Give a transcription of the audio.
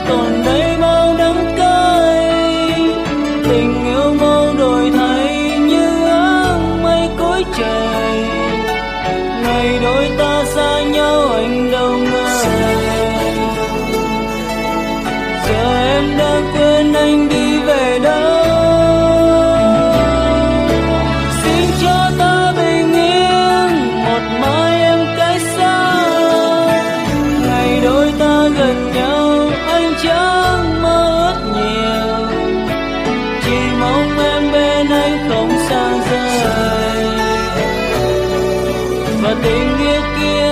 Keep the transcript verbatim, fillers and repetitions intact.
còn đây bao đắng cay. Tình yêu mau đổi thay như áng mây cuối trời. Ngày đôi ta xa nhau anh đâu ngờ. Giờ em đã quên anh đi về đâu. Xin cho ta bình yên một mai em cách xa. Ngày đôi ta gần nhau anh chẳng mơ ước nhiều. Chỉ mong em bên anh không xa rời. Và tình yêu kia